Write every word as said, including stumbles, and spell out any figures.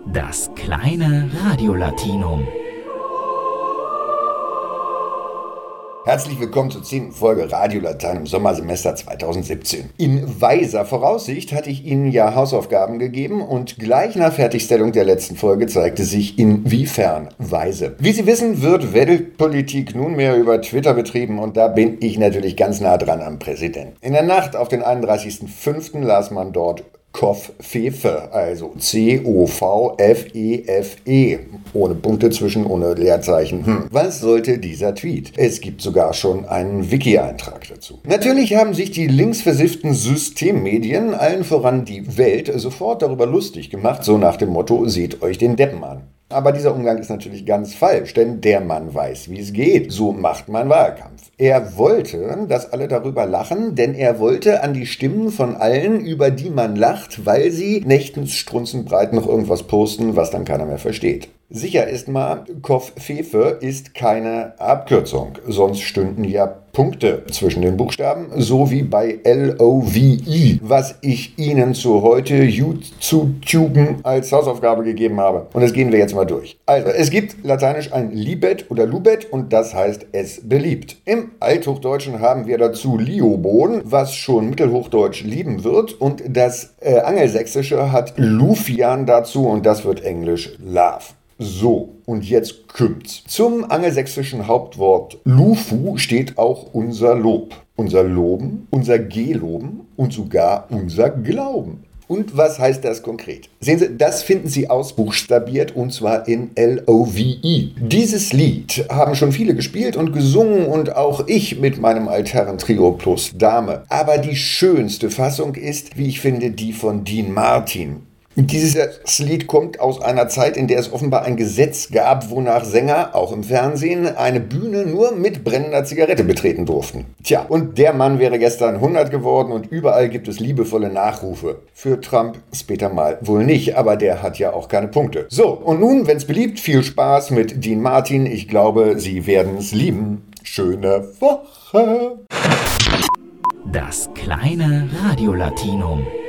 Das kleine Radiolatinum. Herzlich willkommen zur zehnten Folge Radiolatein im Sommersemester zweitausendsiebzehn. In weiser Voraussicht hatte ich Ihnen ja Hausaufgaben gegeben und gleich nach Fertigstellung der letzten Folge zeigte sich inwiefern weise. Wie Sie wissen, wird Weltpolitik nunmehr über Twitter betrieben und da bin ich natürlich ganz nah dran am Präsidenten. In der Nacht auf den einunddreißigsten fünften las man dort Covfefe, also C O V F E F E, ohne Punkte zwischen, ohne Leerzeichen. Hm. Was sollte dieser Tweet? Es gibt sogar schon einen Wiki-Eintrag dazu. Natürlich haben sich die linksversifften Systemmedien, allen voran die Welt, sofort darüber lustig gemacht, so nach dem Motto, seht euch den Deppen an. Aber dieser Umgang ist natürlich ganz falsch, denn der Mann weiß, wie es geht. So macht man Wahlkampf. Er wollte, dass alle darüber lachen, denn er wollte an die Stimmen von allen, über die man lacht, weil sie nächtens strunzenbreit noch irgendwas posten, was dann keiner mehr versteht. Sicher ist mal, Covfefe ist keine Abkürzung, sonst stünden ja Punkte zwischen den Buchstaben, so wie bei L O V E, was ich Ihnen zu heute YouTube als Hausaufgabe gegeben habe. Und das gehen wir jetzt mal durch. Also, es gibt lateinisch ein Libet oder Lubet und das heißt es beliebt. Im Althochdeutschen haben wir dazu Liobon, was schon Mittelhochdeutsch lieben wird, und das äh, Angelsächsische hat Lufian dazu und das wird Englisch Love. So, und jetzt kommt's. Zum angelsächsischen Hauptwort Lufu steht auch unser Lob. Unser Loben, unser Geloben und sogar unser Glauben. Und was heißt das konkret? Sehen Sie, das finden Sie ausbuchstabiert und zwar in L O V E. Dieses Lied haben schon viele gespielt und gesungen und auch ich mit meinem Altherren-Trio plus Dame. Aber die schönste Fassung ist, wie ich finde, die von Dean Martin. Dieses Lied kommt aus einer Zeit, in der es offenbar ein Gesetz gab, wonach Sänger, auch im Fernsehen, eine Bühne nur mit brennender Zigarette betreten durften. Tja, und der Mann wäre gestern hundert geworden und überall gibt es liebevolle Nachrufe. Für Trump später mal wohl nicht, aber der hat ja auch keine Punkte. So, und nun, wenn's beliebt, viel Spaß mit Dean Martin. Ich glaube, Sie werden es lieben. Schöne Woche! Das kleine Radiolatinum.